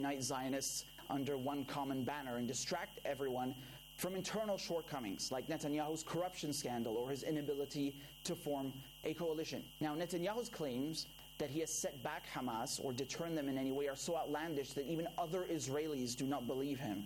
unite Zionists under one common banner and distract everyone from internal shortcomings like Netanyahu's corruption scandal or his inability to form a coalition. Now, Netanyahu's claims that he has set back Hamas or deterred them in any way are so outlandish that even other Israelis do not believe him.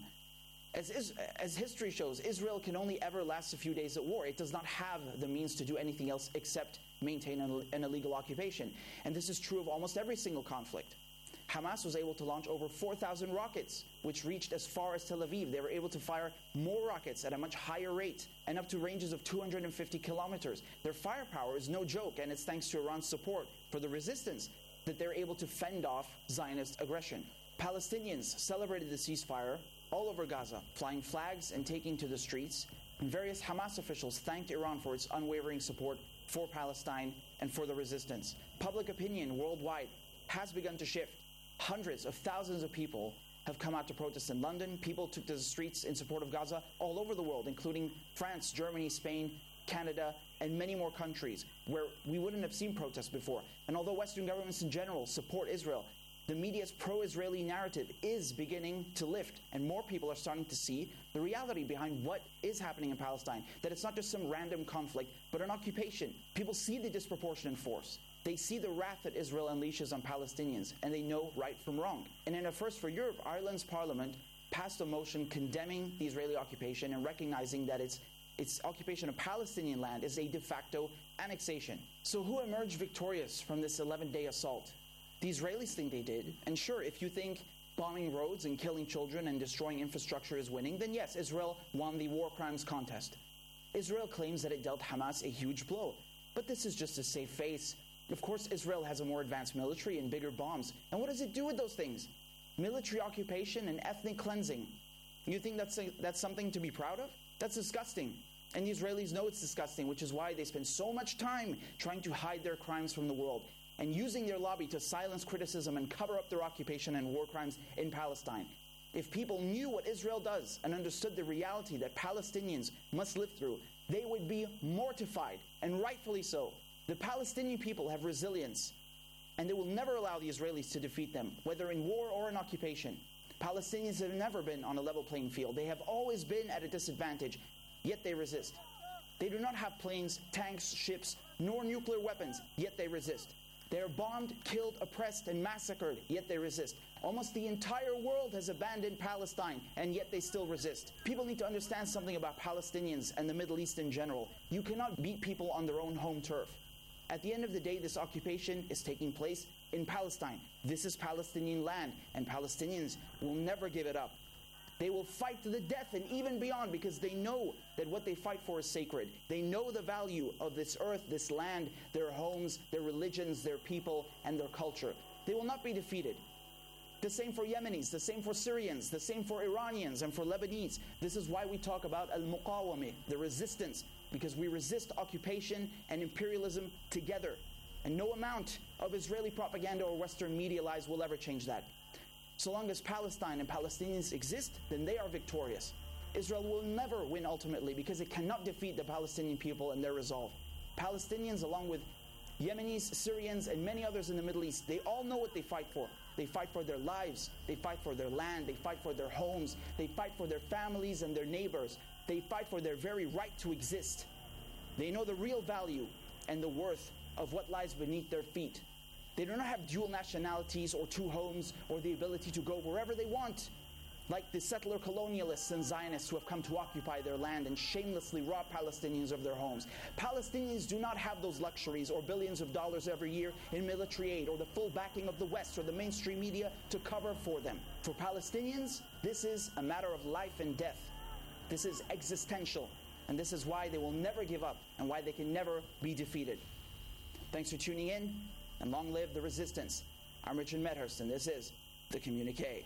As history shows, Israel can only ever last a few days at war. It does not have the means to do anything else except maintain an illegal occupation. And this is true of almost every single conflict. Hamas was able to launch over 4,000 rockets, which reached as far as Tel Aviv. They were able to fire more rockets at a much higher rate and up to ranges of 250 kilometers. Their firepower is no joke, and it's thanks to Iran's support for the resistance that they're able to fend off Zionist aggression. Palestinians celebrated the ceasefire all over Gaza, flying flags and taking to the streets. And various Hamas officials thanked Iran for its unwavering support for Palestine and for the resistance. Public opinion worldwide has begun to shift. Hundreds of thousands of people have come out to protest in London. People took to the streets in support of Gaza all over the world, including France, Germany, Spain, Canada, and many more countries where we wouldn't have seen protests before. And although Western governments in general support Israel, the media's pro-Israeli narrative is beginning to lift, and more people are starting to see the reality behind what is happening in Palestine, that it's not just some random conflict, but an occupation. People see the disproportionate force. They see the wrath that Israel unleashes on Palestinians, and they know right from wrong. And in a first for Europe, Ireland's parliament passed a motion condemning the Israeli occupation and recognizing that its occupation of Palestinian land is a de facto annexation. So who emerged victorious from this 11-day assault? The Israelis think they did, and sure, if you think bombing roads and killing children and destroying infrastructure is winning, then yes, Israel won the war crimes contest. Israel claims that it dealt Hamas a huge blow, but this is just to save face. Of course, Israel has a more advanced military and bigger bombs. And what does it do with those things? Military occupation and ethnic cleansing. You think that's something to be proud of? That's disgusting. And the Israelis know it's disgusting, which is why they spend so much time trying to hide their crimes from the world and using their lobby to silence criticism and cover up their occupation and war crimes in Palestine. If people knew what Israel does and understood the reality that Palestinians must live through, they would be mortified, and rightfully so. The Palestinian people have resilience, and they will never allow the Israelis to defeat them, whether in war or in occupation. Palestinians have never been on a level playing field. They have always been at a disadvantage, yet they resist. They do not have planes, tanks, ships, nor nuclear weapons, yet they resist. They are bombed, killed, oppressed, and massacred, yet they resist. Almost the entire world has abandoned Palestine, and yet they still resist. People need to understand something about Palestinians and the Middle East in general. You cannot beat people on their own home turf. At the end of the day, this occupation is taking place in Palestine. This is Palestinian land, and Palestinians will never give it up. They will fight to the death and even beyond, because they know that what they fight for is sacred. They know the value of this earth, this land, their homes, their religions, their people, and their culture. They will not be defeated. The same for Yemenis, the same for Syrians, the same for Iranians and for Lebanese. This is why we talk about al-muqawamah, the resistance, because we resist occupation and imperialism together. And no amount of Israeli propaganda or Western media lies will ever change that. So long as Palestine and Palestinians exist, then they are victorious. Israel will never win ultimately, because it cannot defeat the Palestinian people and their resolve. Palestinians, along with Yemenis, Syrians, and many others in the Middle East, they all know what they fight for. They fight for their lives, they fight for their land, they fight for their homes, they fight for their families and their neighbors. They fight for their very right to exist. They know the real value and the worth of what lies beneath their feet. They do not have dual nationalities or two homes or the ability to go wherever they want, like the settler colonialists and Zionists who have come to occupy their land and shamelessly rob Palestinians of their homes. Palestinians do not have those luxuries or billions of dollars every year in military aid or the full backing of the West or the mainstream media to cover for them. For Palestinians, this is a matter of life and death. This is existential, and this is why they will never give up and why they can never be defeated. Thanks for tuning in, and long live the resistance. I'm Richard Medhurst, and this is The Communique.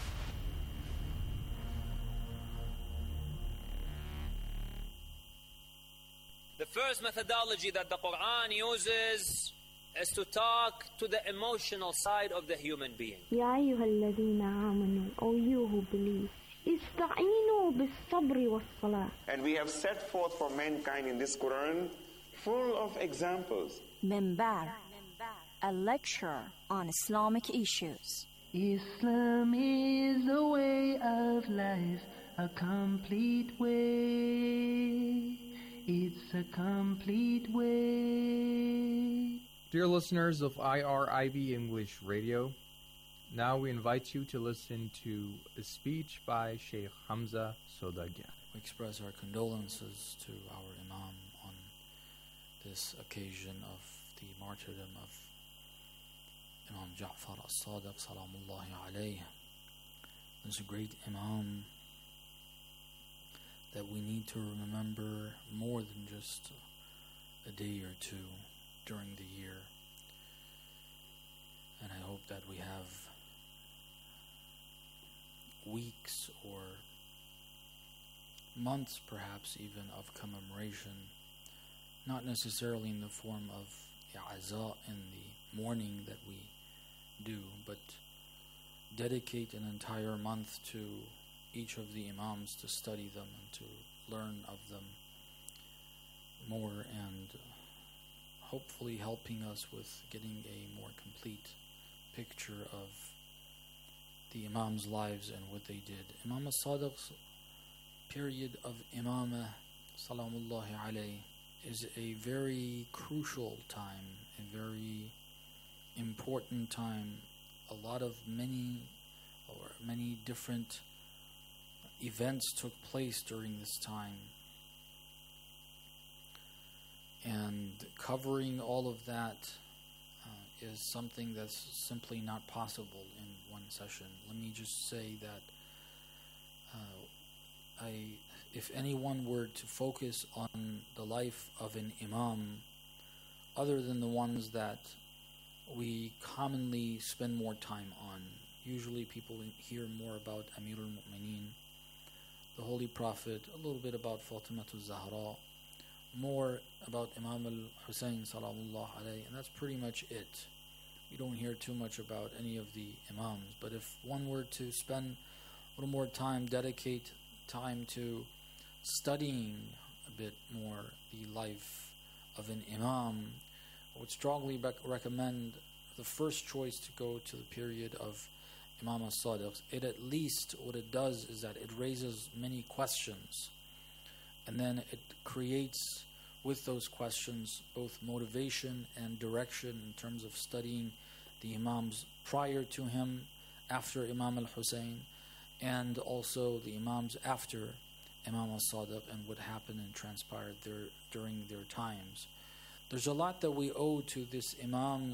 The first methodology that the Quran uses is to talk to the emotional side of the human being. يا أيها الذين آمنوا, O you who believe, استعينوا بالصبر والصلاة. And we have set forth for mankind in this Quran full of examples. Minbar, a lecture on Islamic issues. Islam is a way of life, a complete way. It's a complete way. Dear listeners of IRIB English Radio, now we invite you to listen to a speech by Sheikh Hamza Sodagia. We express our condolences to our Imam on this occasion of the martyrdom of Imam Ja'far as-Sadiq salamullahi alayhi. This a great Imam that we need to remember more than just a day or two during the year. And I hope that we have weeks or months perhaps even of commemoration, not necessarily in the form of i'aza in the morning that we do, but dedicate an entire month to each of the Imams to study them and to learn of them more, and hopefully helping us with getting a more complete picture of the Imams' lives and what they did. Imam as-Sadiq's period of Imamah salamullahi alayhi is a very crucial time, a very important time. A lot of many different events took place during this time, and covering all of that is something that's simply not possible in one session. Let me just say that if anyone were to focus on the life of an Imam, other than the ones that we commonly spend more time on, usually people hear more about Amir al-Mu'mineen, the Holy Prophet, a little bit about Fatimatul Zahra, more about Imam al-Husayn salamullah alayhi, and that's pretty much it. We don't hear too much about any of the Imams. But if one were to spend a little more time, dedicate time to studying a bit more the life of an Imam, I would strongly recommend the first choice to go to the period of Imam as-Sadiq. It at least, what it does is that it raises many questions, and then it creates with those questions both motivation and direction in terms of studying the Imams prior to him, after Imam al-Husayn, and also the Imams after Imam as-Sadiq and what happened and transpired there during their times. There's a lot that we owe to this Imam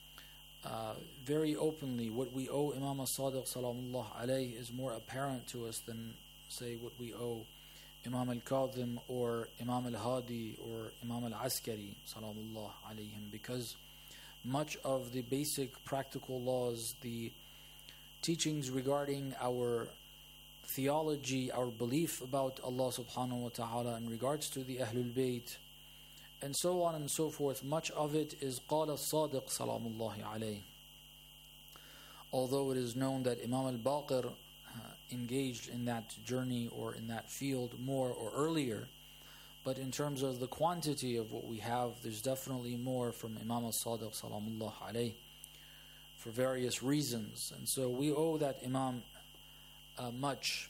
very openly. What we owe Imam as-Sadiq salamullah alayhi is more apparent to us than, say, what we owe Imam al-Kadhim or Imam al-Hadi or Imam al-Askari salamullah alayhim, because much of the basic practical laws, the teachings regarding our theology, our belief about Allah subhanahu wa ta'ala in regards to the Ahlul Bayt, and so on and so forth, much of it is Qala as-Sadiq salamullahi alayhi. Although it is known that Imam al-Baqir engaged in that journey or in that field more or earlier, but in terms of the quantity of what we have, there's definitely more from Imam as-Sadiq salamullah alayhi for various reasons, and so we owe that Imam much.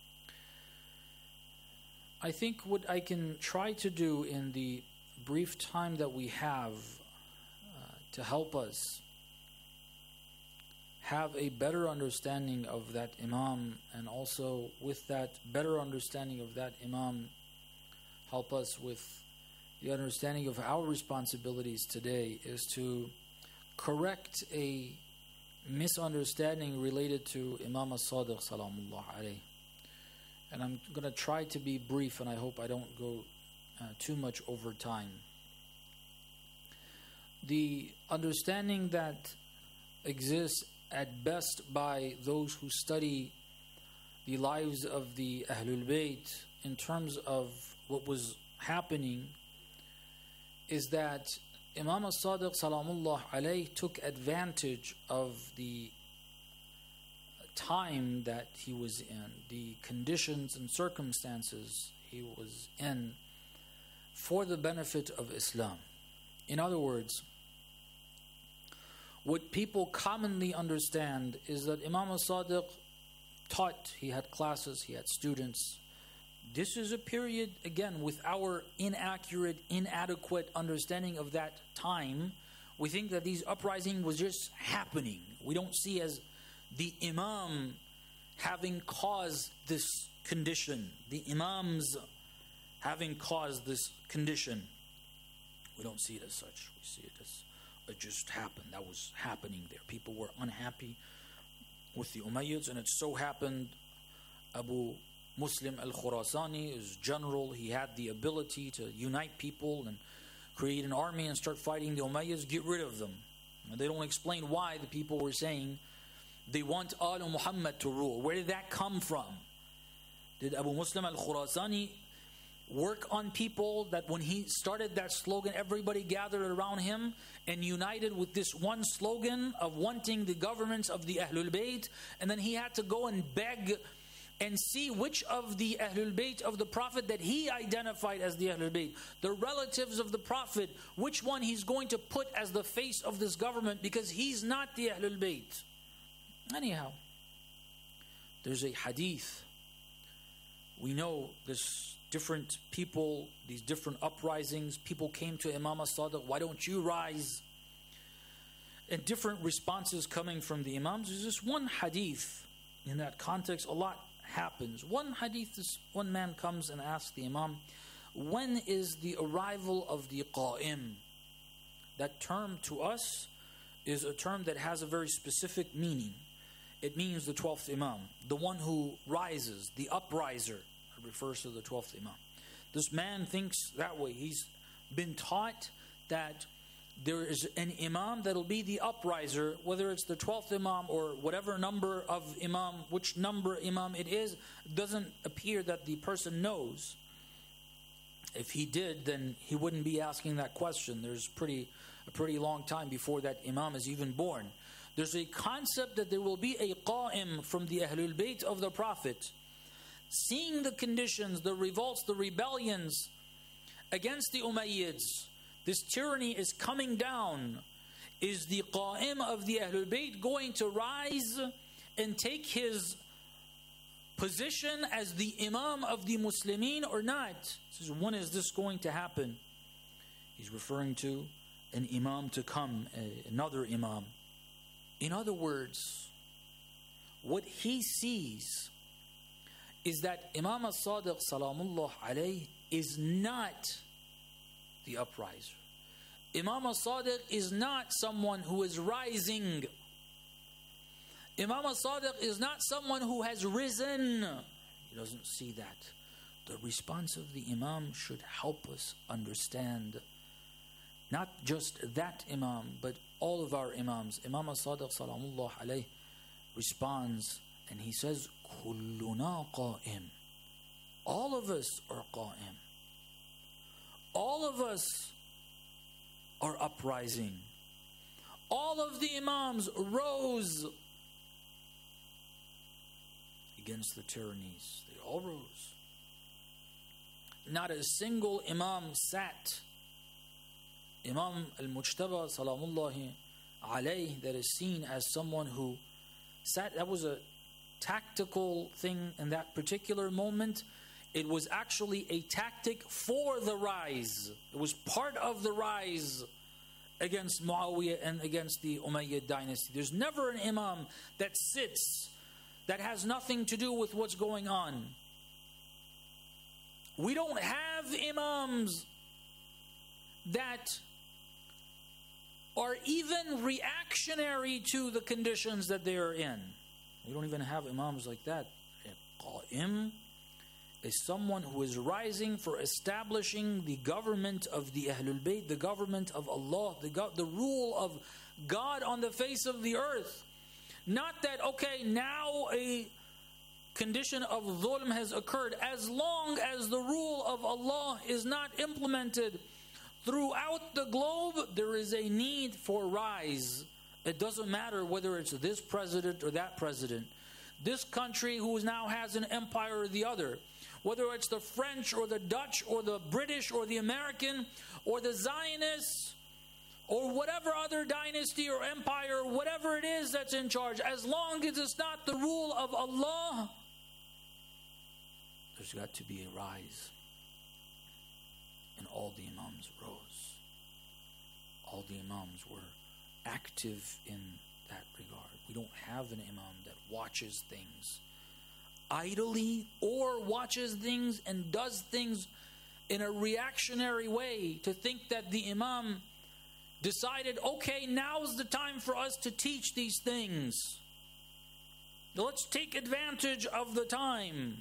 I think what I can try to do in the brief time that we have to help us have a better understanding of that Imam, and also with that better understanding of that Imam, help us with the understanding of our responsibilities today, is to correct a misunderstanding related to Imam as-Sadiq salamullah alayhi. And I'm going to try to be brief, and I hope I don't go too much over time. The understanding that exists at best by those who study the lives of the Ahlul Bayt in terms of what was happening is that Imam as-Sadiq salamullah alayhi took advantage of the time that he was in, the conditions and circumstances he was in, for the benefit of Islam. In other words, What people commonly understand is that Imam al-Sadiq taught, he had classes, he had students. This is a period, again, with our inaccurate, inadequate understanding of that time, we think that these uprisings was just happening. We don't see as the Imam having caused this condition, the Imams having caused this condition. We don't see it as such. We see it as it just happened. That was happening there. People were unhappy with the Umayyads, and it so happened Abu Muslim al-Khurasani is general. He had the ability to unite people and create an army and start fighting the Umayyads, get rid of them. And they don't explain why the people were saying they want Al Muhammad to rule. Where did that come from? Did Abu Muslim al-Khurasani work on people that when he started that slogan, everybody gathered around him and united with this one slogan of wanting the governments of the Ahlul Bayt, and then he had to go and beg and see which of the Ahlul Bayt of the Prophet that he identified as the Ahlul Bayt, the relatives of the Prophet, which one he's going to put as the face of this government, because he's not the Ahlul Bayt. Anyhow, there's a hadith. We know this different people, these different uprisings, people came to Imam al-Sadiq, why don't you rise? And different responses coming from the Imams. There's this one hadith in that context, a lot happens. One hadith, this one man comes and asks the Imam, when is the arrival of the Qa'im? That term to us is a term that has a very specific meaning. It means the 12th Imam, the one who rises, the upriser. Refers to the 12th Imam. This man thinks that way. He's been taught that there is an Imam that will be the upriser, whether it's the 12th Imam or whatever number of Imam, which number Imam it is, doesn't appear that the person knows. If he did, then he wouldn't be asking that question. There's a pretty long time before that Imam is even born. There's a concept that there will be a Qa'im from the Ahlul Bayt of the Prophet, seeing the conditions, the revolts, the rebellions against the Umayyads, this tyranny is coming down. Is the Qa'im of the Ahlul Bayt going to rise and take his position as the Imam of the Muslimin or not? He says, when is this going to happen? He's referring to an Imam to come, another Imam. In other words, what he sees is that Imam al-Sadiq salamullah alayh is not the upriser. Imam al-Sadiq is not someone who is rising. Imam al-Sadiq is not someone who has risen. He doesn't see that. The response of the Imam should help us understand not just that Imam, but all of our Imams. Imam al-Sadiq salamullah alayh responds and he says, Kulluna qa'im. All of us are qa'im. All of us are uprising. All of the Imams rose against the tyrannies. They all rose. Not a single Imam sat. Imam al-Mujtaba salamullahi alayh, that is seen as someone who sat, that was a tactical thing in that particular moment. It was actually a tactic for the rise. It was part of the rise against Muawiyah and against the Umayyad dynasty. There's never an Imam that sits that has nothing to do with what's going on. We don't have Imams that are even reactionary to the conditions that they are in. We don't even have Imams like that. Qa'im is someone who is rising for establishing the government of the Ahlul Bayt, the government of Allah, the rule of God on the face of the earth. Not that, okay, now a condition of dhulm has occurred. As long as the rule of Allah is not implemented throughout the globe, there is a need for rise. It doesn't matter whether it's this president or that president, this country who now has an empire or the other, whether it's the French or the Dutch or the British or the American or the Zionists or whatever other dynasty or empire, whatever it is that's in charge, as long as it's not the rule of Allah, there's got to be a rise. And all the Imams rose. All the Imams were active in that regard. We don't have an Imam that watches things idly or watches things and does things in a reactionary way to think that the Imam decided, okay, now's the time for us to teach these things. Let's take advantage of the time.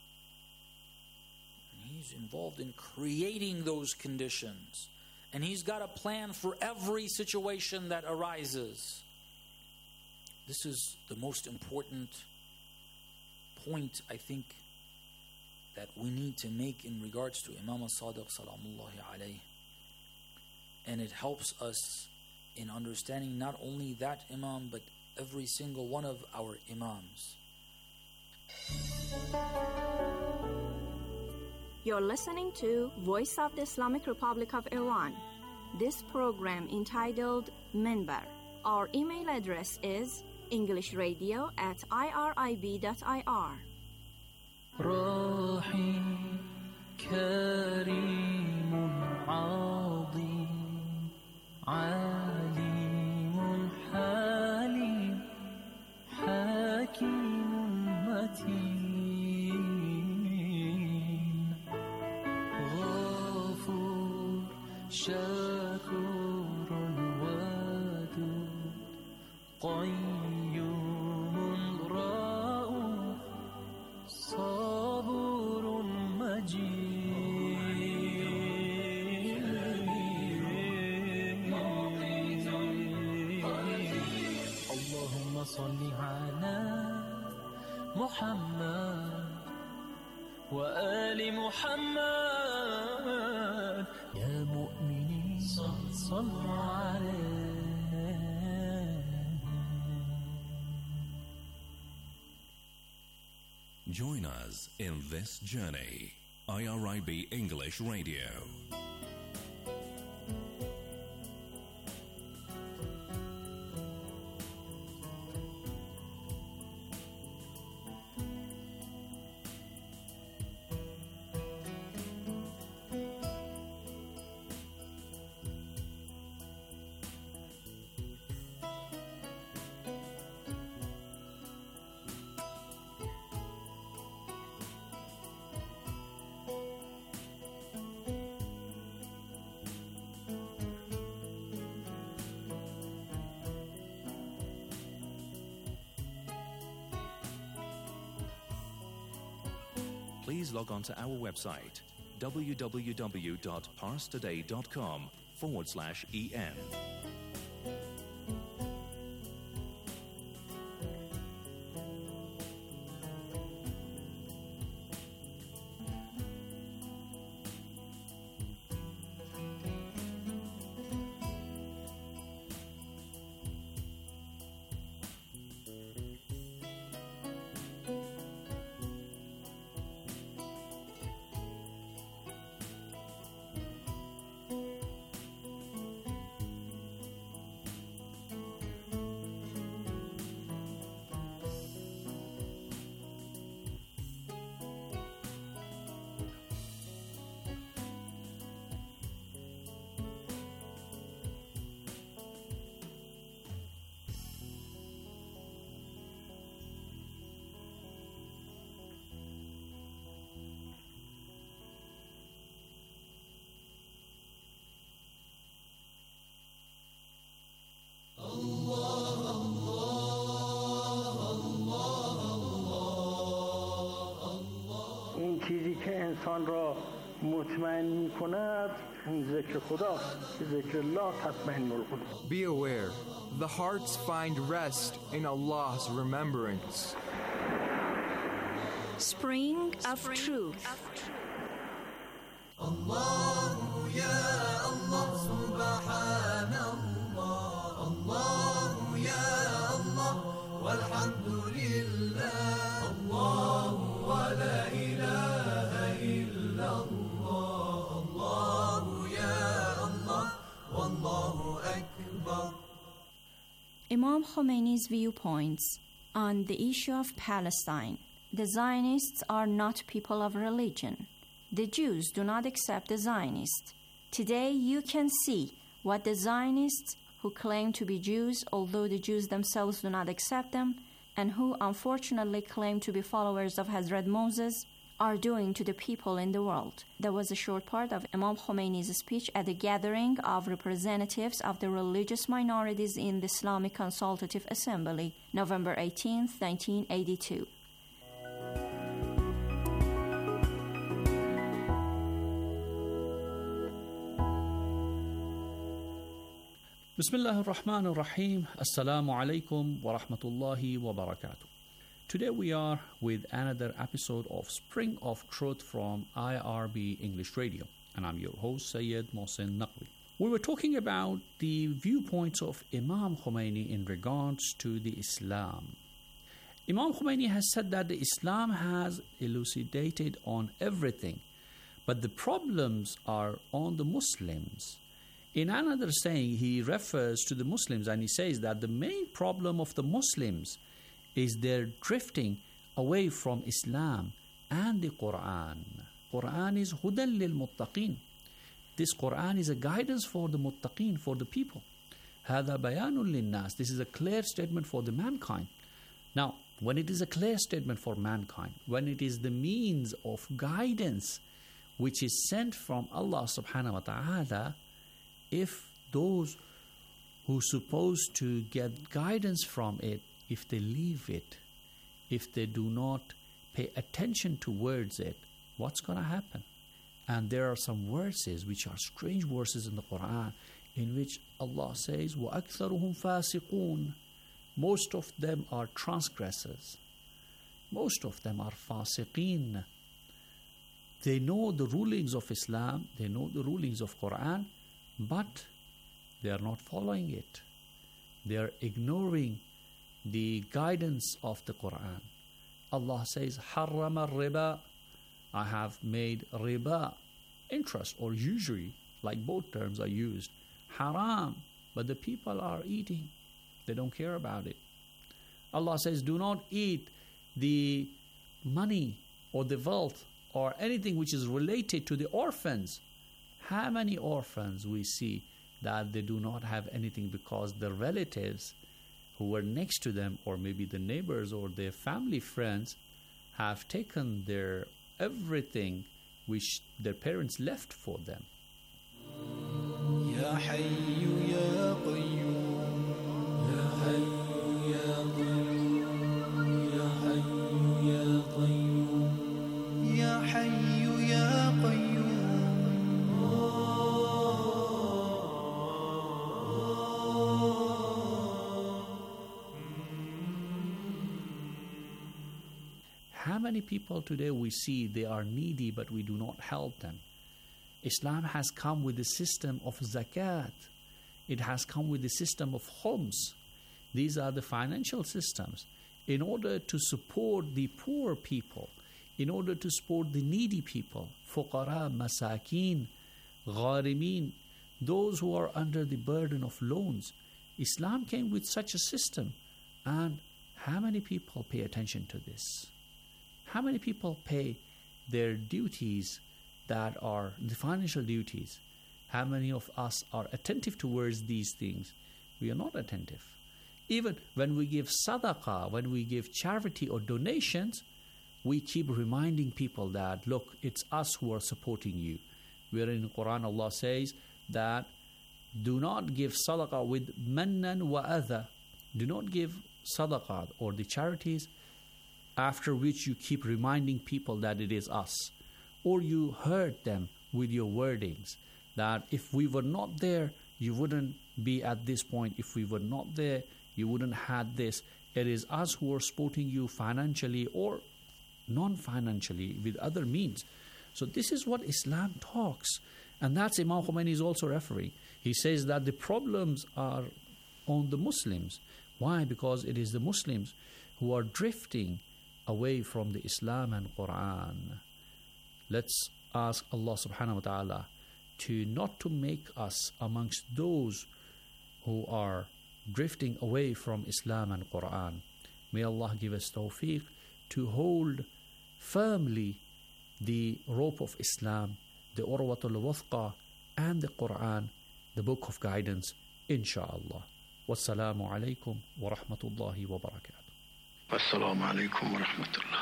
And he's involved in creating those conditions. And he's got a plan for every situation that arises. This is the most important point, I think, that we need to make in regards to Imam al-Sadiq salamullahi alayhi. And it helps us in understanding not only that Imam, but every single one of our Imams. You're listening to Voice of the Islamic Republic of Iran. This program entitled Minbar. Our email address is englishradio@irib.ir. راحي كريم عظيم عليم حليم حكيم متين غفور شكور ودود قيوم رؤوف صبور مجيد اللهم صل على محمد وآل محمد يا مؤمنين صلوا عليه. Join us in this journey. IRIB English Radio. Please log on to our website, www.parstoday.com/en. این چیزی که انسان را مطمئن می کند این ذکر خداست. ذکر الله تطمئن القلوب. Be aware, the hearts find rest in Allah's remembrance. Spring of Truth. الله يا الله سبحان الله الله يا الله والحمد لله الله ولا إله إلا الله الله يا الله والله أكبر Imam Khomeini's viewpoints on the issue of Palestine. The Zionists are not people of religion. The Jews do not accept the Zionists. Today you can see what the Zionists, who claim to be Jews, although the Jews themselves do not accept them, and who unfortunately claim to be followers of Hazrat Moses, are doing to the people in the world. There was a short part of Imam Khomeini's speech at a gathering of representatives of the religious minorities in the Islamic Consultative Assembly, November 18, 1982. Bismillah ar-Rahman ar-Rahim. Assalamu alaikum wa rahmatullahi wa barakatuh. Today we are with another episode of Spring of Truth from IRB English Radio, and I'm your host Sayyid Mohsen Naqvi. We were talking about the viewpoints of Imam Khomeini in regards to the Islam. Imam Khomeini has said that the Islam has elucidated on everything, but the problems are on the Muslims. In another saying, he refers to the Muslims and he says that the main problem of the Muslims is their drifting away from Islam and the Quran. Quran is hudan lil muttaqin. This Quran is a guidance for the muttaqin, for the people. Hada bayanun linnas. This is a clear statement for the mankind. Now, when it is a clear statement for mankind, when it is the means of guidance which is sent from Allah subhanahu wa ta'ala, if those who are supposed to get guidance from it, if they leave it, if they do not pay attention towards it, what's going to happen? And there are some verses which are strange verses in the Quran in which Allah says, وَأَكْثَرُهُمْ فَاسِقُونَ. Most of them are transgressors. Most of them are fasiqeen. They know the rulings of Islam, they know the rulings of Quran, but they are not following it. They are ignoring the guidance of the Quran. Allah says, حَرَّمَ الرِّبَا. I have made riba, interest or usury, like both terms are used, haram, but the people are eating. They don't care about it. Allah says, do not eat the money or the wealth or anything which is related to the orphans. How many orphans we see that they do not have anything because the relatives who were next to them, or maybe the neighbors or their family friends, have taken their everything which their parents left for them. Ya Hayyu Ya Qayyum, Ya Hayyu Ya Qayyum, Ya Hayyu Ya Qayyum, Ya Hayyu Ya Qayyum. How many people today we see they are needy but we do not help them? Islam has come with the system of zakat. It has come with the system of khums. These are the financial systems. In order to support the poor people, in order to support the needy people, fuqara, masakin, gharimin, those who are under the burden of loans, Islam came with such a system. And how many people pay attention to this? How many people pay their duties that are the financial duties? How many of us are attentive towards these things? We are not attentive. Even when we give sadaqah, when we give charity or donations, we keep reminding people that, look, it's us who are supporting you. Where in the Quran Allah says that do not give sadaqah with mannan wa adha. Do not give sadaqah or the charities after which you keep reminding people that it is us. Or you hurt them with your wordings, that if we were not there, you wouldn't be at this point. If we were not there, you wouldn't have this. It is us who are supporting you financially or non-financially with other means. So this is what Islam talks. And that's Imam Khomeini is also referring. He says that the problems are on the Muslims. Why? Because it is the Muslims who are drifting away from the Islam and Quran. Let's ask Allah subhanahu wa ta'ala to not to make us amongst those who are drifting away from Islam and Quran. May Allah give us tawfiq to hold firmly the rope of Islam, the Urwatul Wuthqa, and the Quran, the book of guidance, insha'Allah. Wassalamu alaikum wa rahmatullahi wa barakatuh. Assalamu alaikum wa rahmatullah.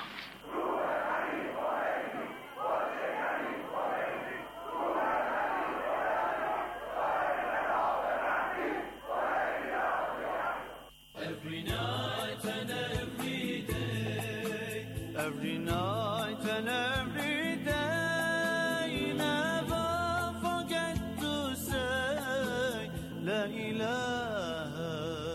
Every night and every day, every night and every day, never forget to say La ilaha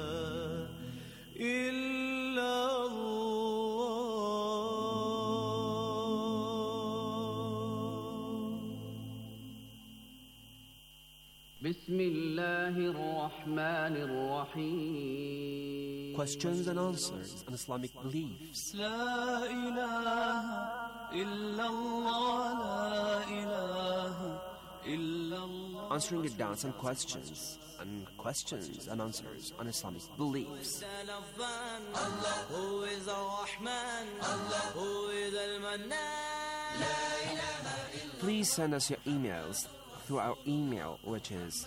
Bismillahirrahmanirrahim. Questions and answers on Islamic beliefs. La ilaha illallah, la ilaha illallah. Answering your doubts and questions and answers on Islamic beliefs. Allah, who is Ar-Rahman, Allah, who is Al-Mannan. Please send us your emails through our email, which is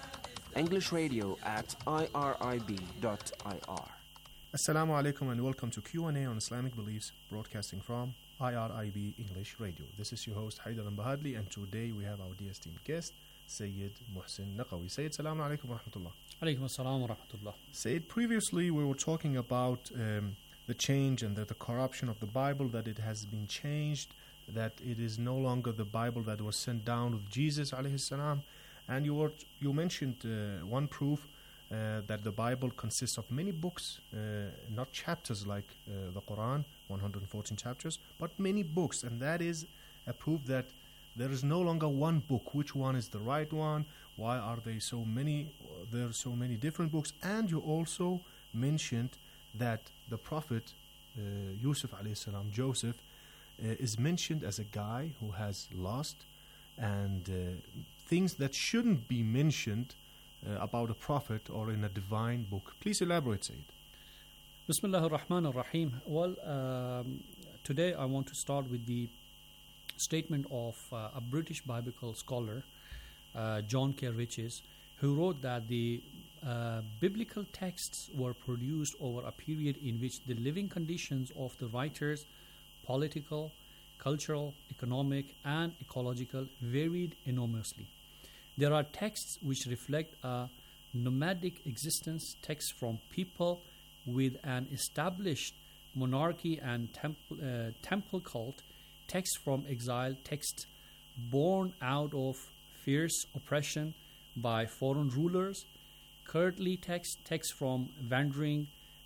englishradio@irib.ir. Assalamu alaikum and welcome to Q&A on Islamic Beliefs, broadcasting from IRIB English Radio. This is your host Haidar Al-Bahadli, and today we have our dear esteemed guest, Sayyid Muhsin Naqawi. Sayyid, Assalamu alaikum wa rahmatullah. Alaikum assalam wa rahmatullah. Sayyid, previously we were talking about the change and the corruption of the Bible, that it has been changed, that it is no longer the Bible that was sent down with Jesus alayhi salam. And you mentioned one proof that the Bible consists of many books, not chapters like the Quran, 114 chapters, but many books. And that is a proof that there is no longer one book. Which one is the right one? Why are there so many different books? And you also mentioned that the Prophet Yusuf alayhi salam, Joseph, is mentioned as a guy who has lost, and things that shouldn't be mentioned about a prophet or in a divine book. Please elaborate, Sayyid. Bismillah ar-Rahman ar-Rahim. Well, today I want to start with the statement of a British biblical scholar, John K. Riches, who wrote that the biblical texts were produced over a period in which the living conditions of the writers, political, cultural, economic, and ecological, varied enormously. There are texts which reflect a nomadic existence, texts from people with an established monarchy and temple cult, texts from exile, texts born out of fierce oppression by foreign rulers, courtly texts from wandering,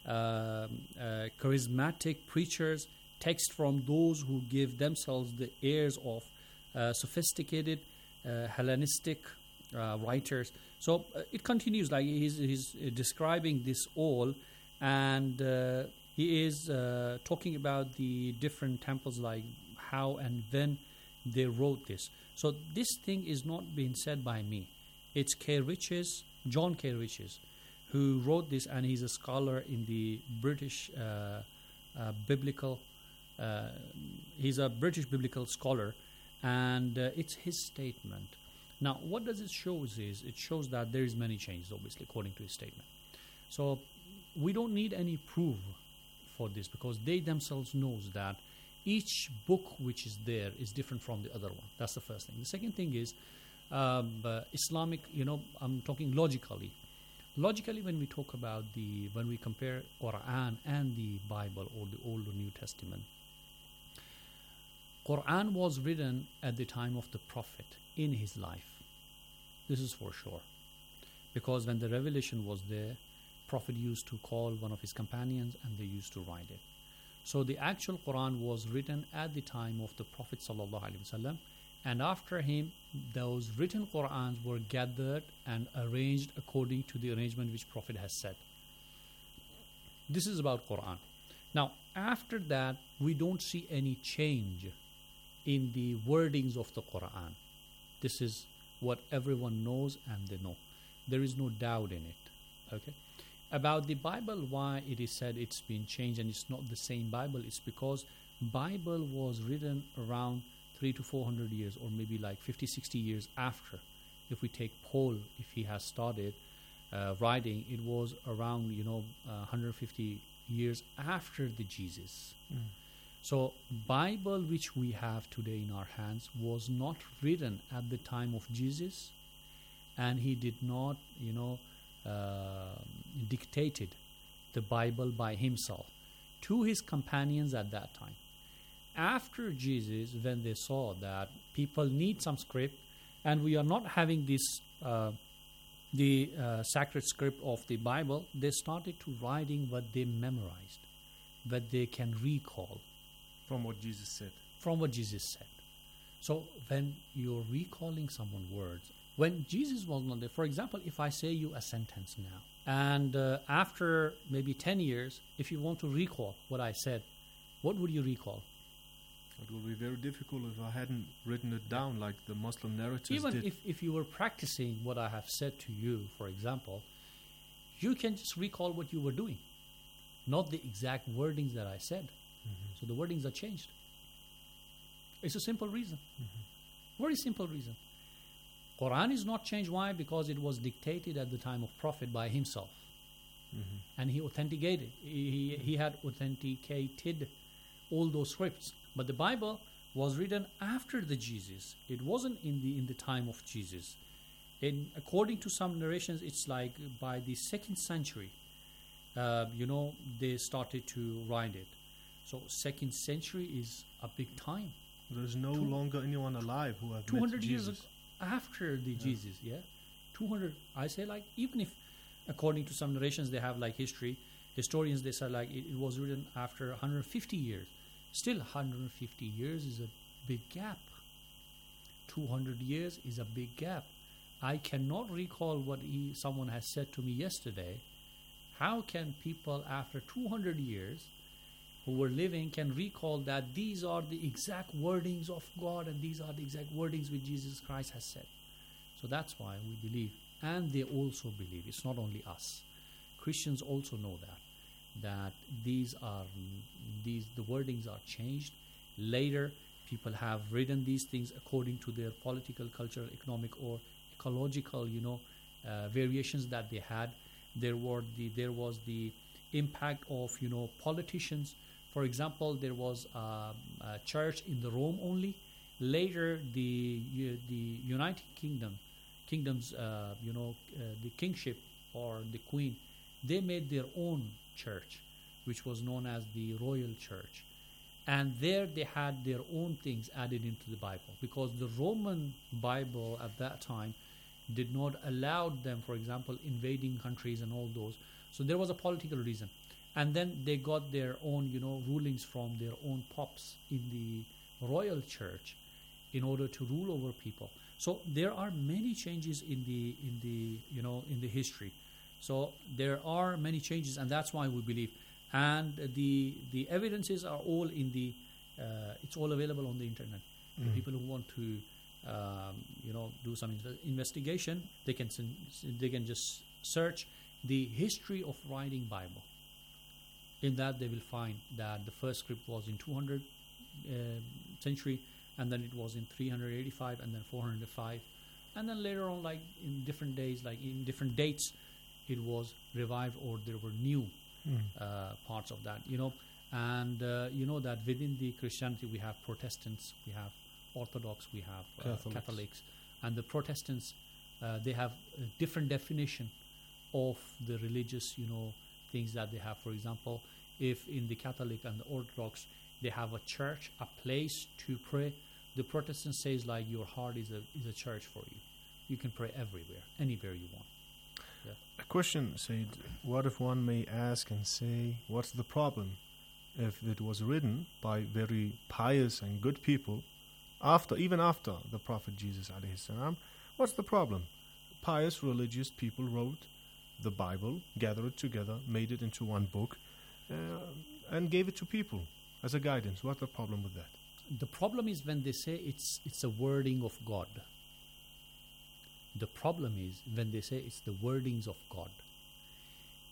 charismatic preachers, text from those who give themselves the airs of sophisticated Hellenistic writers. So it continues, like he's describing this all, and he is talking about the different temples, like how and when they wrote this. So this thing is not being said by me. It's K. Riches, John K. Riches, who wrote this, and he's a scholar in the British biblical. He's a British biblical scholar, and it's his statement. Now, what does it show is it shows that there is many changes, obviously, according to his statement. So we don't need any proof for this, because they themselves knows that each book which is there is different from the other one. That's the first thing. The second thing is Islamic, I'm talking logically. Logically, when we talk about when we compare Quran and the Bible or the Old or New Testament, Quran was written at the time of the Prophet in his life. This is for sure. Because when the revelation was there, Prophet used to call one of his companions and they used to write it. So the actual Quran was written at the time of the Prophet ﷺ, and after him, those written Qurans were gathered and arranged according to the arrangement which Prophet has said. This is about Quran. Now, after that, we don't see any change in the wordings of the Quran. This is what everyone knows and they know. There is no doubt in it. Okay. About the Bible, why it is said it's been changed and it's not the same Bible, it's because Bible was written around 300 to 400 years, or maybe like 50, 60 years after. If we take Paul, if he has started writing, it was around 150 years after the Jesus. So Bible which we have today in our hands was not written at the time of Jesus, and he did not dictated the Bible by himself to his companions at that time. After Jesus, when they saw that people need some script and we are not having this the sacred script of the Bible, they started to writing what they memorized, what they can recall from what Jesus said. From what Jesus said. So when you're recalling someone's words, when Jesus was not there, for example, if I say you a sentence now, and after maybe 10 years, if you want to recall what I said, what would you recall? It would be very difficult if I hadn't written it down like the Muslim narratives Even did. if you were practicing what I have said to you, for example, you can just recall what you were doing, not the exact wordings that I said. So the wordings are changed. It's a simple reason. Very simple reason. Quran is not changed. Why? Because it was dictated at the time of Prophet by himself. And he authenticated. He had authenticated all those scripts. But the Bible was written after the Jesus. It wasn't in the time of Jesus. According to some narrations, it's like by the 2nd century, they started to write it. So 2nd century is a big time. There's no longer anyone alive who have 200 met years Jesus. After the Jesus, 200. I say, like, even if according to some narrations they have like historians, they say like it was written after 150 years. Still 150 years is a big gap. 200 years is a big gap. I cannot recall what someone has said to me yesterday. How can people after 200 years who were living can recall that these are the exact wordings of God and these are the exact wordings which Jesus Christ has said? So that's why we believe, and they also believe. It's not only us. Christians also know that the wordings are changed. Later, people have written these things according to their political, cultural, economic, or ecological, variations that they had. There was the impact of politicians. For example, there was a church in the Rome only. Later, the United Kingdoms, the kingship or the queen, they made their own church, which was known as the Royal Church. And there they had their own things added into the Bible, because the Roman Bible at that time did not allow them, for example, invading countries and all those. So there was a political reason. And then they got their own, rulings from their own popes in the Royal Church in order to rule over people. So there are many changes in the history. So there are many changes, and that's why we believe. And the evidences are all it's all available on the internet. The people who want to do some investigation, they can just search the history of writing Bible. In that they will find that the first script was in 200 century, and then it was in 385, and then 405, and then later on, like in different days, like in different dates, it was revived, or there were new parts of that, and that within the Christianity we have Protestants, we have Orthodox, we have Catholics, and the Protestants, they have a different definition of the religious, things that they have. For example, if in the Catholic and the Orthodox they have a church, a place to pray, the Protestant says like your heart is a church for you. You can pray everywhere, anywhere you want. Yeah. A question, Said, what if one may ask and say, what's the problem if it was written by very pious and good people even after the Prophet Jesus alayhi salam? What's the problem? Pious religious people wrote the Bible, gathered it together, made it into one book, and gave it to people as a guidance. What's the problem with that? The problem is when they say it's a wording of God. The problem is when they say it's the wordings of God.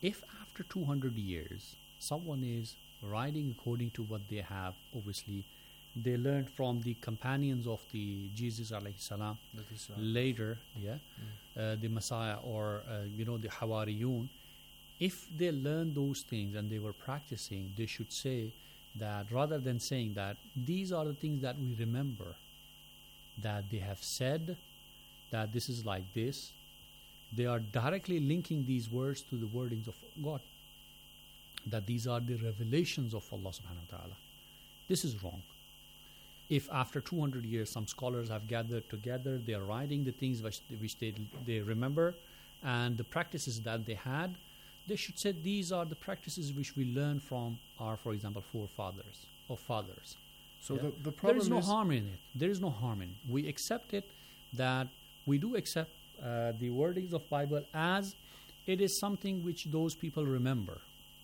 if after 200 years someone is writing according to what they have, obviously they learned from the companions of the Jesus alayhi salam later, the Messiah, or the Hawariyun. If they learn those things and they were practicing, they should say that, rather than saying that these are the things that we remember that they have said, that this is like this, they are directly linking these words to the wordings of God, that these are the revelations of Allah subhanahu wa ta'ala. This is wrong. If after 200 years some scholars have gathered together, they are writing the things which they remember and the practices that they had, they should say these are the practices which we learn from our, for example, forefathers or fathers. So the problem there is no harm in it. There is no harm in it. We accept it, that we do accept the wordings of Bible as it is something which those people remember.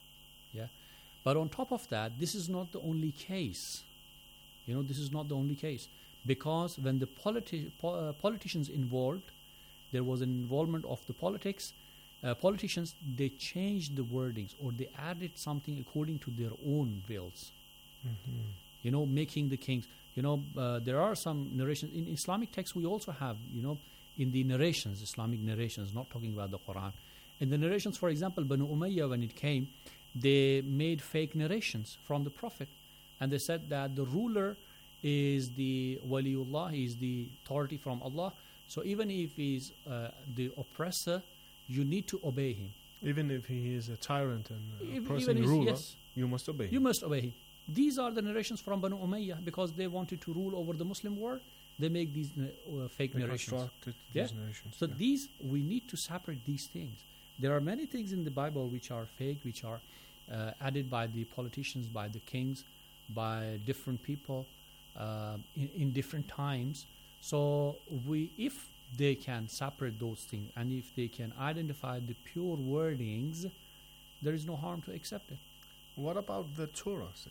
But on top of that, this is not the only case. This is not the only case, because when the politicians involved, there was an involvement of the politicians, they changed the wordings or they added something according to their own wills. Making the kings. There are some narrations in Islamic texts. We also have, in the narrations, Islamic narrations, not talking about the Quran. In the narrations, for example, Banu Umayyah, when it came, they made fake narrations from the Prophet. And they said that the ruler is the Waliullah, he is the authority from Allah. So even if he is the oppressor, you need to obey him. Even if he is a tyrant and oppressing ruler, you must obey him. You must obey him. These are the narrations from Banu Umayyah, because they wanted to rule over the Muslim world. They make these fake narrations. These narrations. So these, we need to separate these things. There are many things in the Bible which are fake, which are added by the politicians, by the kings, by different people in different times. So if they can separate those things and if they can identify the pure wordings, there is no harm to accept it. What about the Torah, Sayyid?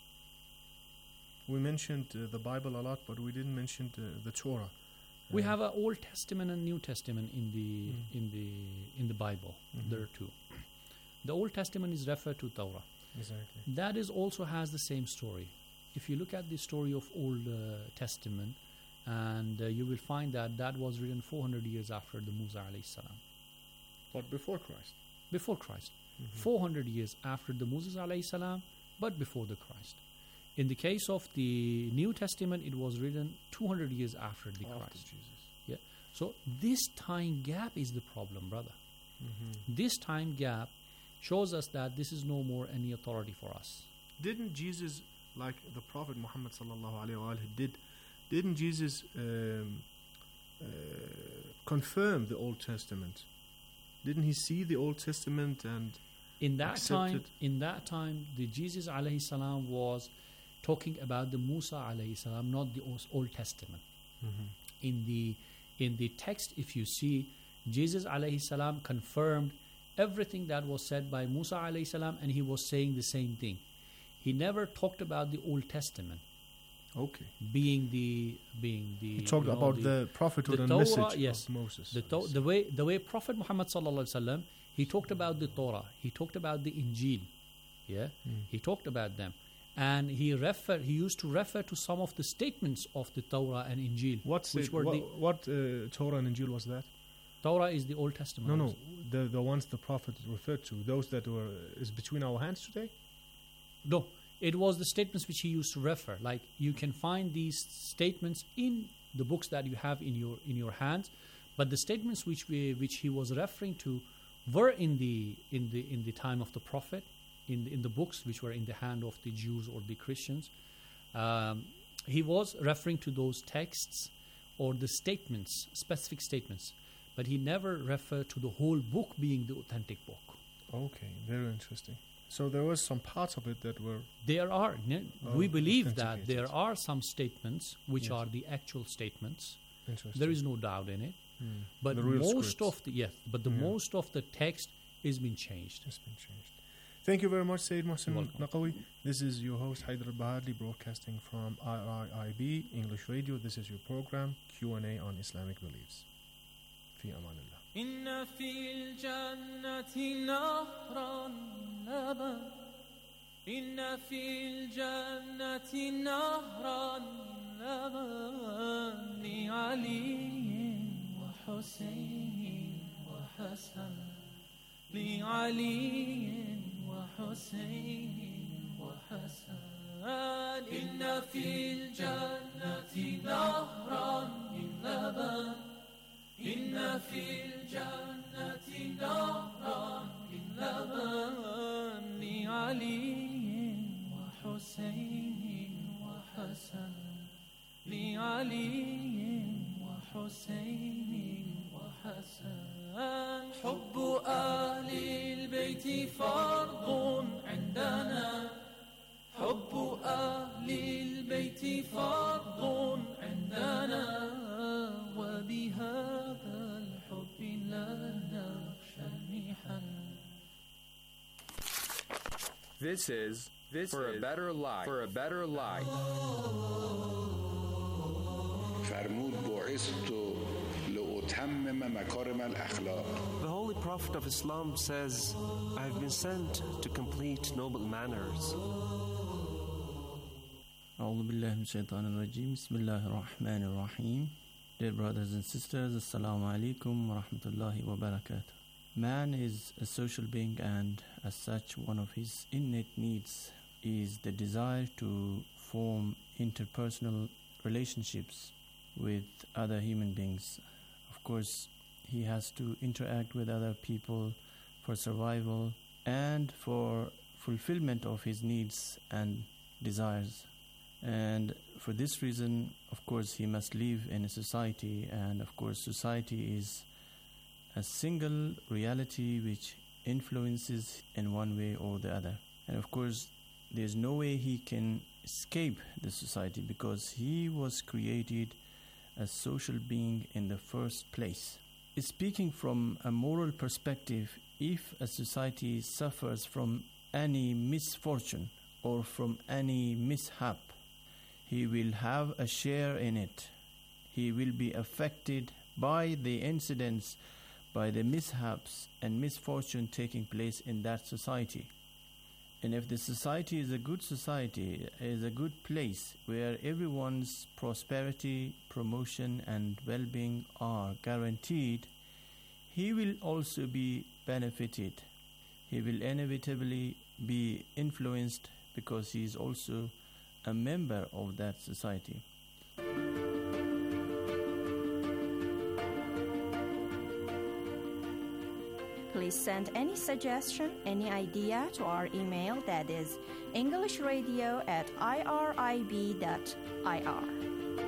We mentioned the Bible a lot, but we didn't mention the Torah. We have an Old Testament and New Testament in the Bible. There are two. The Old Testament is referred to Torah. Exactly. That is also has the same story. If you look at the story of Old Testament, and you will find that was written 400 years after the Musa alayhi salam. But before Christ. Before Christ. 400 years after the Moses alayhi salam, but before the Christ. In the case of the New Testament, it was written 200 years after the Christ. Jesus. So this time gap is the problem, brother. This time gap shows us that this is no more any authority for us. Didn't Jesus, like the Prophet Muhammad sallallahu alaihi wasallam didn't Jesus confirm the Old Testament? Didn't he see the Old Testament and in that time, the Jesus alayhi salam was talking about the Musa alayhi salam, not the Old Testament. In the text, if you see, Jesus alayhi salam confirmed everything that was said by Musa alayhi salam, and he was saying the same thing. He never talked about the Old Testament. Okay. Being the he talked about the prophethood and message of Moses. The way Prophet Muhammad sallallahu alaihi wasallam, he talked about the Torah, he talked about the Injil, he talked about them, and he used to refer to some of the statements of the Torah and Injil. What Torah and Injil was that? Torah is the Old Testament. No, the ones the Prophet referred to, those that is between our hands today. No. It was the statements which he used to refer. Like, you can find these statements in the books that you have in your hands, but the statements which he was referring to were in the time of the Prophet, in the books which were in the hand of the Jews or the Christians. He was referring to those texts or the statements, specific statements, but he never referred to the whole book being the authentic book. Okay, very interesting. So there was some parts of it that were... We believe that there are some statements which are the actual statements. There is no doubt in it. But most of the text has been changed. It's been changed. Thank you very much, Sayyid Mohsin Naqawi. This is your host, Haidar Bahadli, broadcasting from IRIB English Radio. This is your program, Q&A on Islamic Beliefs. Fi amanillah. إن في الجنة نهرا لبن إن في الجنة نهرا لبن لعلي وحسين وحسن لعلي وحسين وحسن إن في الجنة نهرا من لبن إن في الجنة نهرا من لبن لعلي وحسين وحسن لعلي وحسين وحسن حب أهل البيت فرض عندنا حب أهل البيت فرض عندنا وبهذا الحب لا نخشى المحن. This is For a Better Life. For a Better Life. فرمود بعثت لأتمم مكارم الأخلاق. The Holy Prophet of Islam says, I have been sent to complete noble manners. أعوذ بالله من الشيطان الرجيم بسم الله الرحمن الرحيم. Dear brothers and sisters, Assalamu alaikum wa rahmatullahi wa barakatuh. Man is a social being, and as such one of his innate needs is the desire to form interpersonal relationships with other human beings. Of course, he has to interact with other people for survival and for fulfillment of his needs and desires. And for this reason, of course, he must live in a society, and of course, society is a single reality which influences in one way or the other. And of course, there's no way he can escape the society because he was created a social being in the first place. Speaking from a moral perspective, if a society suffers from any misfortune or from any mishap, he will have a share in it. He will be affected by the incidents, by the mishaps and misfortune taking place in that society. And if the society is a good society, is a good place where everyone's prosperity, promotion and well-being are guaranteed, he will also be benefited. He will inevitably be influenced because he is also a member of that society. Please send any suggestion, any idea to our email, that is englishradio@irib.ir.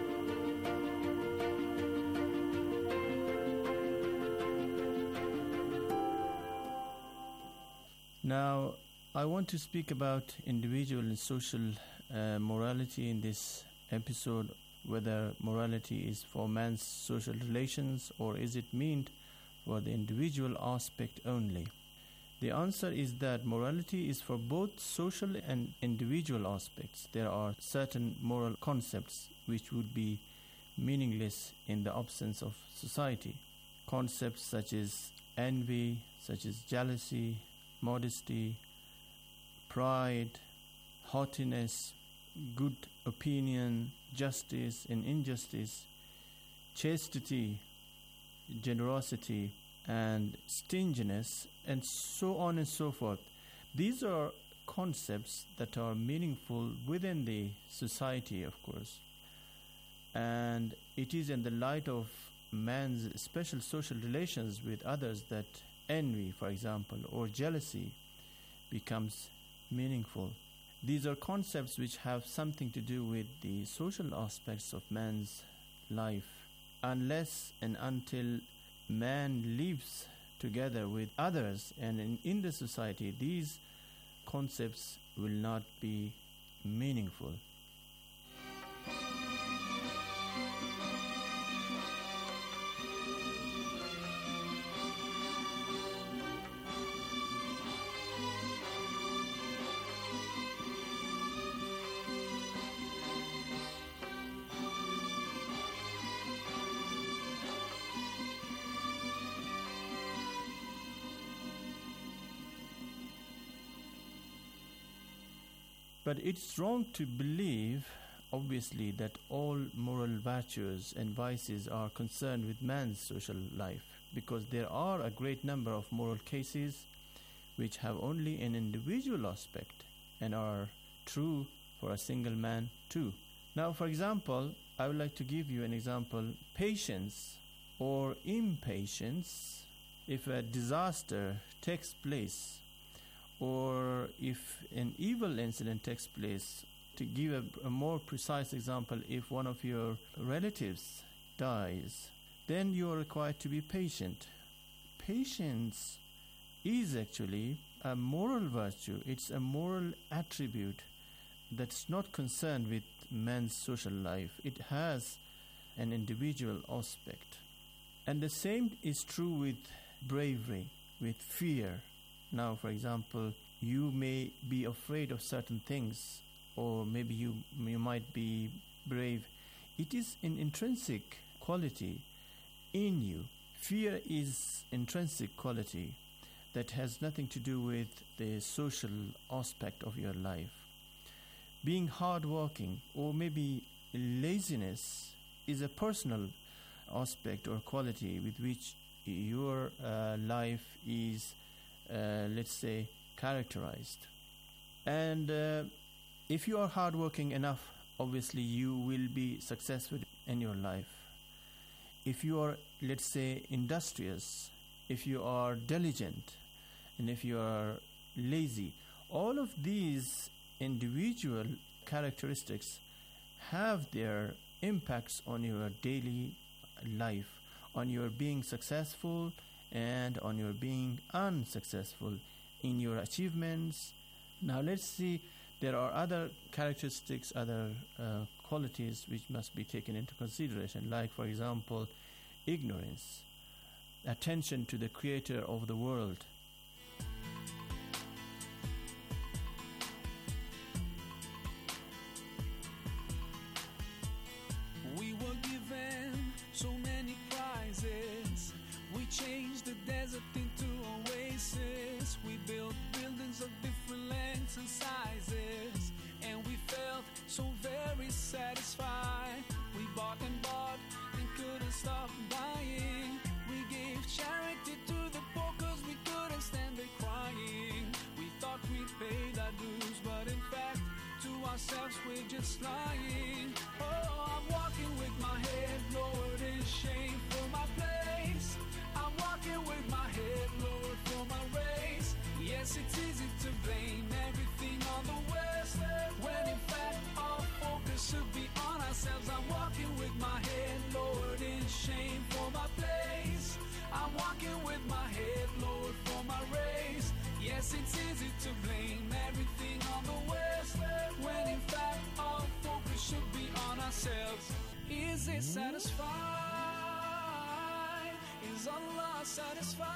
Now, I want to speak about individual and social morality in this episode, whether morality is for man's social relations or is it meant for the individual aspect only. The answer is that morality is for both social and individual aspects. There are certain moral concepts which would be meaningless in the absence of society. Concepts such as envy, such as jealousy, modesty, pride, haughtiness, good opinion, justice and injustice, chastity, generosity and stinginess, and so on and so forth. These are concepts that are meaningful within the society, of course. And it is in the light of man's special social relations with others that envy, for example, or jealousy becomes meaningful. These are concepts which have something to do with the social aspects of man's life. Unless and until man lives together with others and in the society, these concepts will not be meaningful. But it's wrong to believe, obviously, that all moral virtues and vices are concerned with man's social life, because there are a great number of moral cases which have only an individual aspect and are true for a single man too. Now, for example, I would like to give you an example. Patience or impatience, if a disaster takes place or if an evil incident takes place. To give a more precise example, if one of your relatives dies, then you are required to be patient. Patience is actually a moral virtue. It's a moral attribute that's not concerned with man's social life. It has an individual aspect. And the same is true with bravery, with fear. Now, for example, you may be afraid of certain things, or maybe you might be brave. It is an intrinsic quality in you. Fear is intrinsic quality that has nothing to do with the social aspect of your life. Being hardworking or maybe laziness is a personal aspect or quality with which your life is, let's say, characterized. And if you are hardworking enough, obviously you will be successful in your life. If you are, let's say, industrious, if you are diligent, and if you are lazy, all of these individual characteristics have their impacts on your daily life, on your being successful and on your being unsuccessful in your achievements. Now let's see, there are other characteristics, other qualities which must be taken into consideration, like, for example, ignorance, attention to the creator of the world. We were given so many prizes. We changed the desert into oasis. We built buildings of different lengths and sizes, and we felt so very satisfied. We bought and couldn't stop buying. We gave charity to the poor cause we couldn't stand it crying. We thought we paid our dues, but in fact to ourselves we're just lying. Oh, I'm walking with my head lowered in shame for my place. I'm walking with my head lowered for my race. Yes, it's easy to blame everything on the West, when in fact our focus should be on ourselves. I'm walking with my head lowered in shame for my place. I'm walking with my head lowered for my race. Yes, it's easy to blame everything on the West, when in fact our focus should be on ourselves. Is it satisfied? Is Allah satisfied?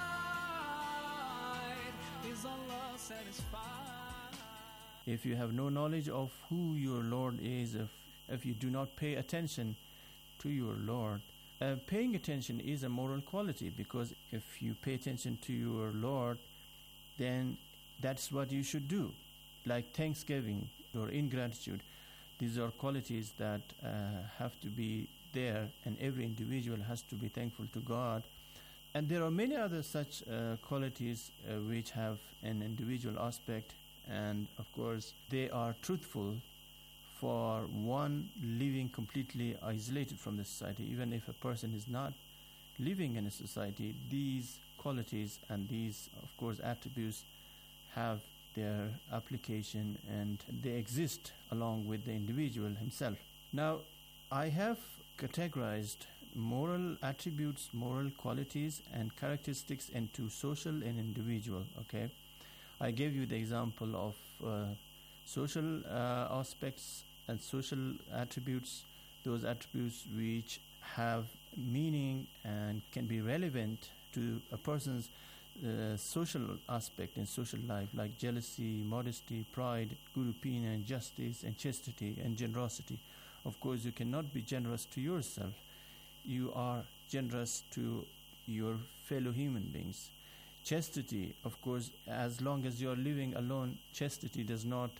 Is Allah satisfied? If you have no knowledge of who your Lord is, if you do not pay attention to your Lord, paying attention is a moral quality, because if you pay attention to your Lord, then that's what you should do. Like thanksgiving or ingratitude, these are qualities that have to be there, and every individual has to be thankful to God. And there are many other such qualities which have an individual aspect, and of course they are truthful for one living completely isolated from the society. Even if a person is not living in a society, these qualities and these, of course, attributes have their application, and they exist along with the individual himself. Now, I have categorized moral attributes, moral qualities and characteristics into social and individual. Okay, I gave you the example of social aspects and social attributes, those attributes which have meaning and can be relevant to a person's social aspect in social life, like jealousy, modesty, pride, good opinion, justice, and chastity and generosity. Of course, you cannot be generous to yourself. You are generous to your fellow human beings. Chastity, of course, as long as you are living alone, chastity does not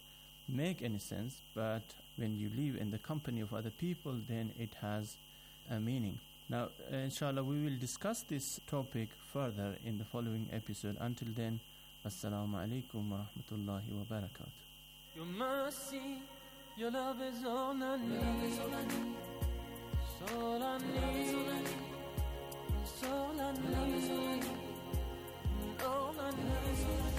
make any sense, but when you live in the company of other people, then it has a meaning. Now, inshallah, we will discuss this topic further in the following episode. Until then, assalamu alaikum wa rahmatullahi wa barakatuh. Your mercy, your love is all I need. It's all I need. It's all I need. All I need.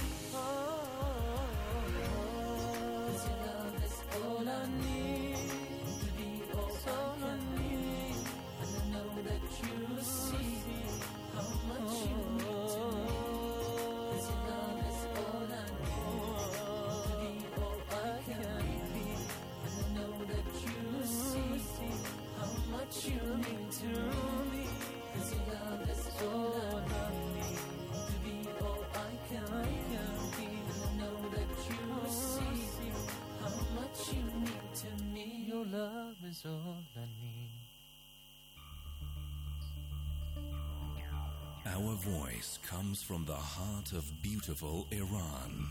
All I need to be all I need, and I know that you see how much you mean to me. 'Cause your love is all I need to be all I can be, and I know that you see how much you mean to me. 'Cause your love is all I need to be all I can be, and I know that you see how much you mean to me. Your love is all I need. Our voice comes from the heart of beautiful Iran.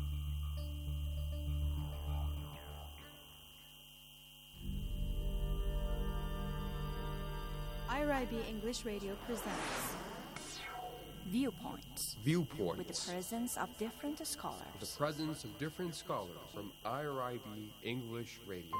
IRIB English Radio presents Viewpoints. Viewpoints. With the presence of different scholars. With the presence of different scholars from IRIB English Radio.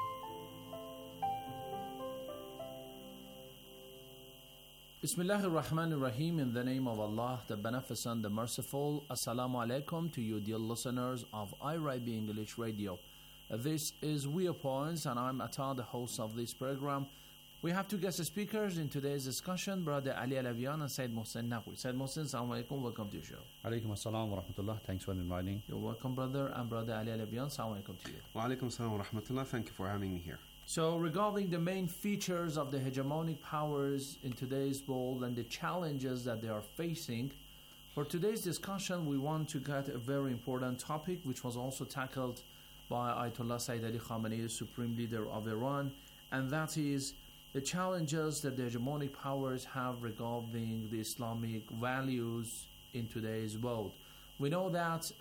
Bismillah ar-Rahman ar-Rahim, in the name of Allah, the Beneficent, the Merciful. Assalamu alaikum to you, dear listeners of IRIB English Radio. This is Viewpoints, and I'm Atta, the host of this program. We have two guest speakers in today's discussion, Brother Ali Alavian and Sayyid Mohsen Naqvi. Sayyid Mohsen, assalamu alaikum, welcome to the show. Alaikum assalam wa rahmatullah, thanks for inviting. You're welcome, brother. And Brother Ali Alavian, assalamu alaikum to you. Wa alaikum assalam wa rahmatullah, thank you for having me here. So, regarding the main features of the hegemonic powers in today's world and the challenges that they are facing, for today's discussion, we want to get a very important topic, which was also tackled by Ayatollah Sayyid Ali Khamenei, the Supreme Leader of Iran, and that is the challenges that the hegemonic powers have regarding the Islamic values in today's world. We know that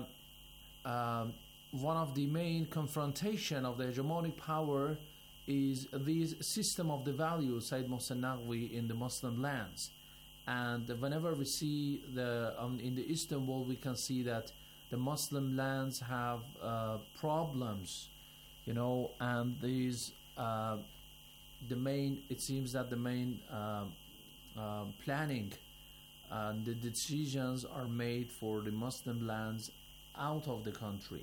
one of the main confrontation of the hegemonic power is this system of the values, Sayyid Mohsen Naqvi, in the Muslim lands. And whenever we see in the Eastern world, we can see that the Muslim lands have problems, and these it seems that the main planning and the decisions are made for the Muslim lands out of the country.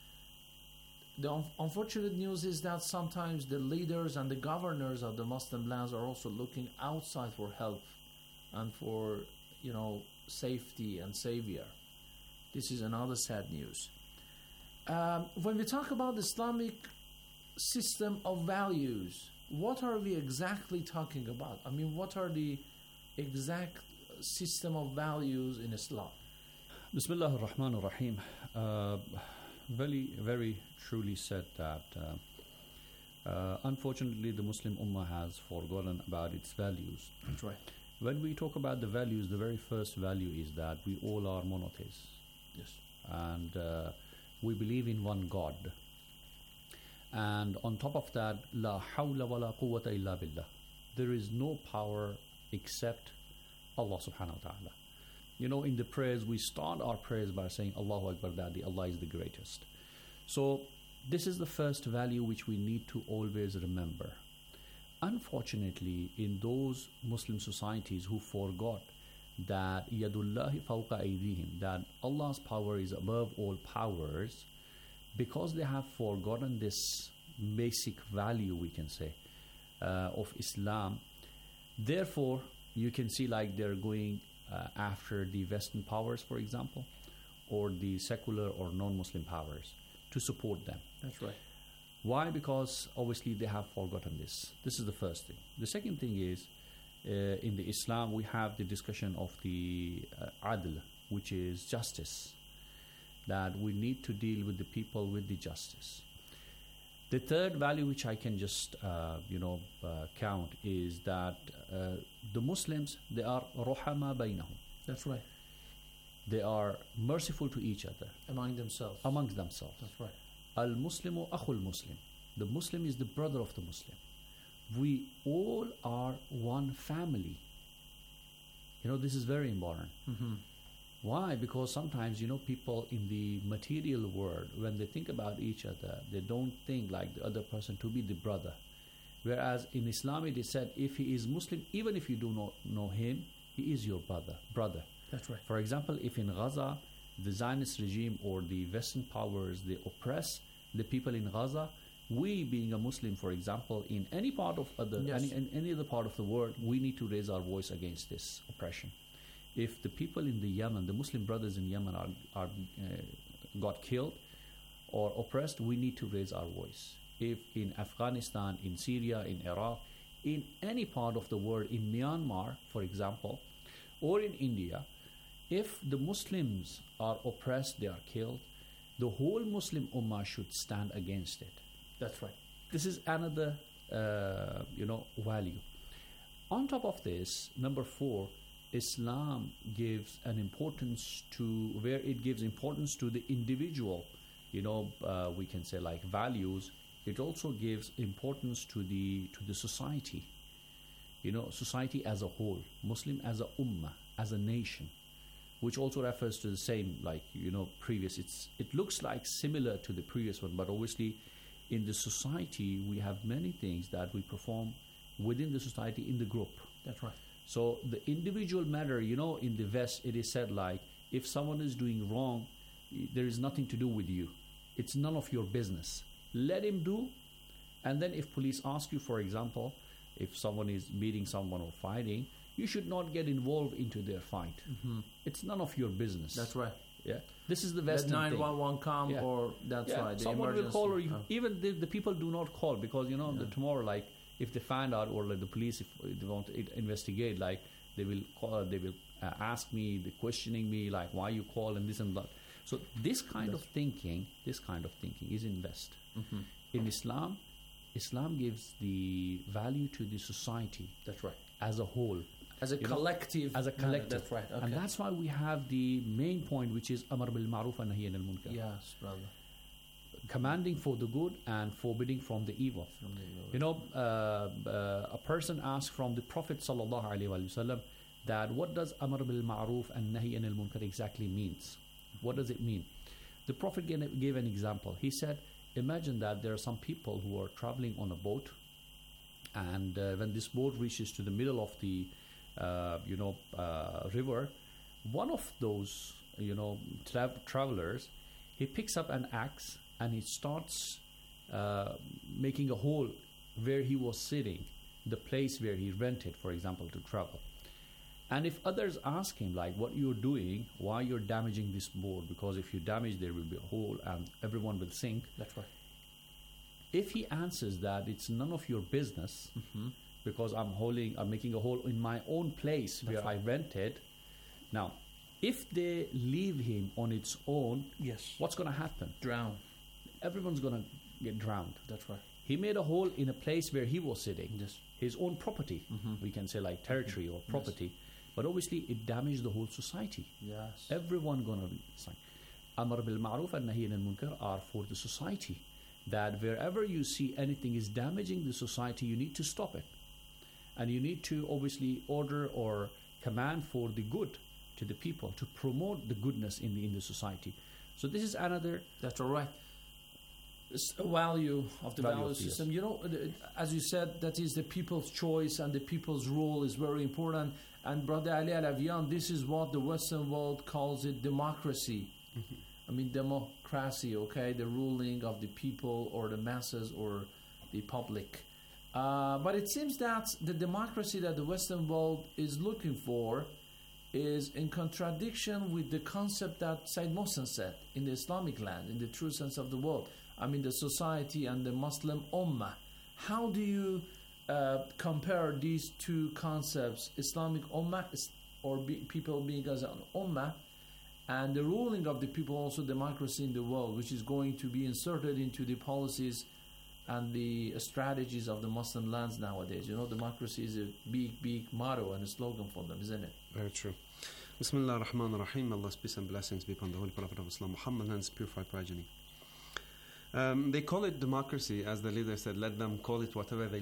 The unfortunate news is that sometimes the leaders and the governors of the Muslim lands are also looking outside for help and for, safety and savior. This is another sad news. When we talk about the Islamic system of values, what are we exactly talking about? I mean, what are the exact system of values in Islam? Bismillah ar-Rahman ar-Rahim. Very, very truly said that unfortunately the Muslim Ummah has forgotten about its values. That's right. When we talk about the values, the very first value is that we all are monotheists. Yes. And we believe in one God. And on top of that, La hawla wa la quwwata illa billah. There is no power except Allah subhanahu wa ta'ala. In the prayers, we start our prayers by saying Allahu Akbar, that Allah is the greatest. So this is the first value which we need to always remember. Unfortunately, in those Muslim societies who forgot that Yadullahi fawqa aydihim, that Allah's power is above all powers, because they have forgotten this basic value, we can say, of Islam, therefore you can see like they're going after the Western powers, for example, or the secular or non-Muslim powers to support them. That's right. Why? Because obviously they have forgotten this. This is the first thing. The second thing is, in the Islam, we have the discussion of the adl, which is justice, that we need to deal with the people with the justice. The third value which I can just count is that the Muslims, they are ruhama bainahum. That's right. They are merciful to each other. Amongst themselves. Amongst themselves. That's right. Al-Muslimu akhul Muslim. The Muslim is the brother of the Muslim. We all are one family. This is very important. Why? Because sometimes, people in the material world, when they think about each other, they don't think like the other person to be the brother. Whereas in Islam it is said, if he is Muslim, even if you do not know him, he is your brother. That's right. For example, if in Gaza, the Zionist regime or the Western powers, they oppress the people in Gaza, we being a Muslim, for example, in any part of any other part of the world, we need to raise our voice against this oppression. If the people in the Yemen, the Muslim brothers in Yemen are got killed or oppressed, we need to raise our voice. If in Afghanistan, in Syria, in Iraq, in any part of the world, in Myanmar, for example, or in India, if the Muslims are oppressed, they are killed, the whole Muslim Ummah should stand against it. That's right. This is another, value. On top of this, number 4, Islam gives an importance to where it gives importance to the individual. We can say like values. It also gives importance to the society. Society as a whole, Muslim as a ummah, as a nation, which also refers to the same like previous. It looks like similar to the previous one, but obviously in the society we have many things that we perform within the society in the group. That's right. So the individual matter, in the West it is said like, if someone is doing wrong, there is nothing to do with you. It's none of your business. Let him do. And then if police ask you, for example, if someone is beating someone or fighting, you should not get involved into their fight. It's none of your business. That's right. Yeah, this is the Western Let thing. 911 come, or that's right. Someone will call, or even the people do not call because the tomorrow, like if they find out, or like the police, if they want to investigate, like they will call, they will ask me, they questioning me, like why you call and this and that. So this kind of thinking is in West. In Islam gives the value to the society. That's right. As a whole. As a collective. As a collective. That's right. Okay. And that's why we have the main point, which is Amar bil Ma'ruf and Nahy anil Munkar. Yes, brother. Commanding for the good and forbidding from the evil. A person asked from the Prophet sallallahu alaihi wasallam that what does Amar bil Ma'ruf and Nahy anil Munkar exactly means? What does it mean? The Prophet gave an example. He said, imagine that there are some people who are traveling on a boat, and when this boat reaches to the middle of the river, one of those travelers, he picks up an axe and he starts making a hole where he was sitting, the place where he rented, for example, to travel. And if others ask him like, what you're doing, why you're damaging this boat, because if you damage there will be a hole and everyone will sink. That's right. If he answers that it's none of your business, because I'm making a hole in my own place where I rented. Now, if they leave him on its own, what's going to happen? Drown. Everyone's going to get drowned. That's right. He made a hole in a place where he was sitting, his own property. We can say like territory or property. But obviously it damaged the whole society. Yes. Everyone going to be signed. Amar bil Ma'ruf and Nahy anil Munkar are for the society. That wherever you see anything is damaging the society, you need to stop it. And you need to obviously order or command for the good to the people, to promote the goodness in the society. So this is another... That's all right. It's a value of the value system. As you said, that is the people's choice and the people's role is very important. And Brother Ali Alavian, this is what the Western world calls it democracy. I mean, democracy, okay? The ruling of the people or the masses or the public. But it seems that the democracy that the Western world is looking for is in contradiction with the concept that Sayyid Mohsen said in the Islamic land, in the true sense of the word. I mean, the society and the Muslim Ummah. How do you compare these two concepts, Islamic Ummah or people being as an Ummah, and the ruling of the people, also democracy in the world, which is going to be inserted into the policies and the strategies of the Muslim lands nowadays? Democracy is a big motto and a slogan for them, isn't it? Very true. Bismillah ar-Rahman ar-Rahim. Allah's peace and blessings be upon the Holy Prophet of Islam, Muhammad, and his purified progeny. They call it democracy, as the leader said. Let them call it whatever they